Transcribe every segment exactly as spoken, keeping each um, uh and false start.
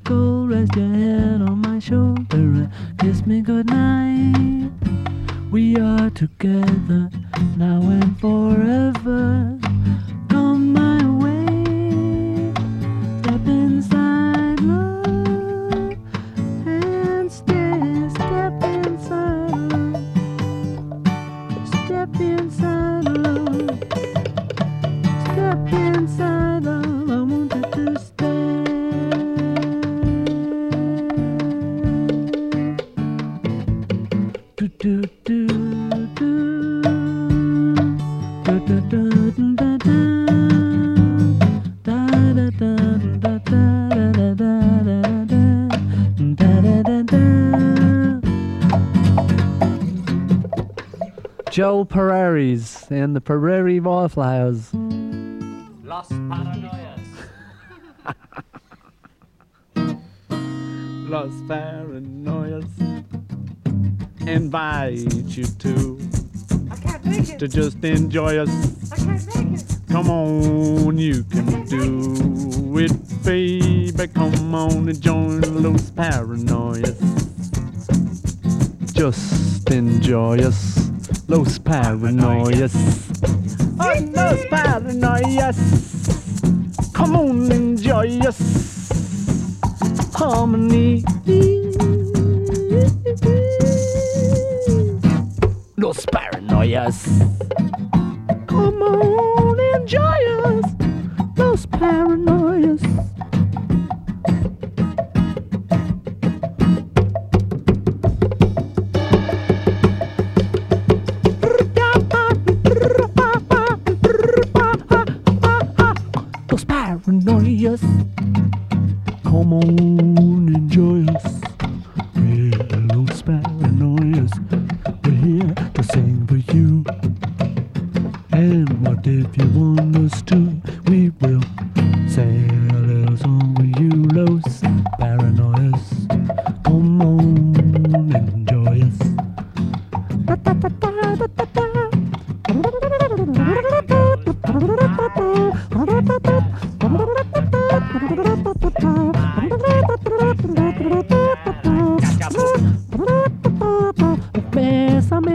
feel cold, rest your head on my shoulder and kiss me goodnight. We are together now and forever. Come my way, step inside love and stay. Step inside love, step inside love, step inside love. I want you to stay. Do do do do do do do do da da da da da da da da da da da. Joe Perreri's and the Prairie Wallflowers. Los Paranoias. Los Paranoias invite you to I can't make it. to just enjoy us. I can't make it. Come on, you can do it, baby. Come on and join Los Paranoias. Just enjoy us, Los Paranoias. Oh, Los Paranoias. Come on, enjoy us. Harmony. Los Paranoias. Come on, enjoy us. Los Paranoias. Los Paranoias. Come on, enjoy us. We're Los Paranoias. We're here to sing for you. And what if you want us to? We will sing a little song for you, Los Paranoias. Come on, enjoy us. Bésame.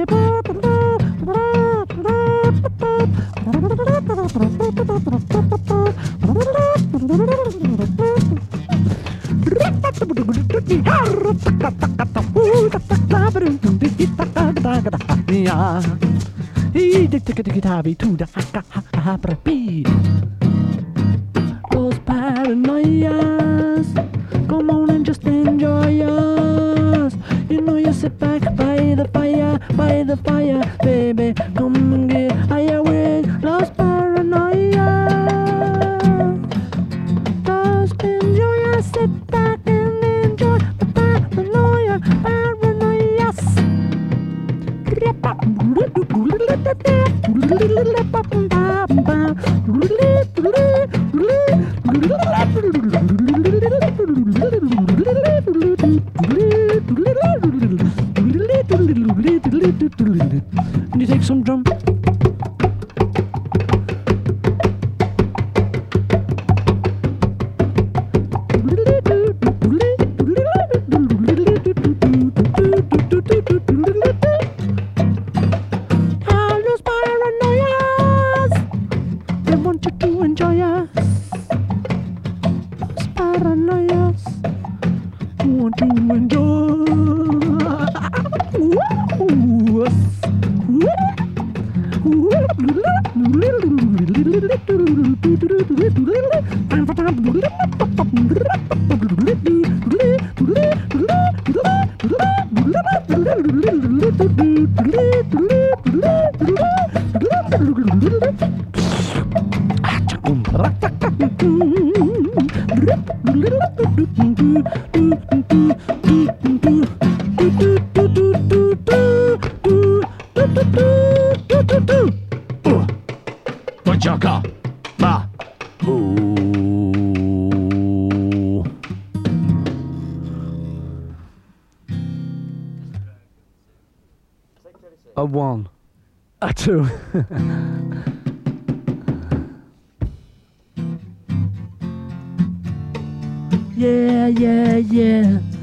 Los Paranoias, come on and just enjoy us. You know you sit back by the fire, by the fire, baby. Come and get higher with Los Paranoias. Just enjoy us, sit back and enjoy the paranoia, paranoias. And you take some drum. Los Paranoias, they want you to enjoy us. Los Paranoias, want to enjoy us. Bachaka, ba, ooh. A one, a two. Yeah, yeah, yeah.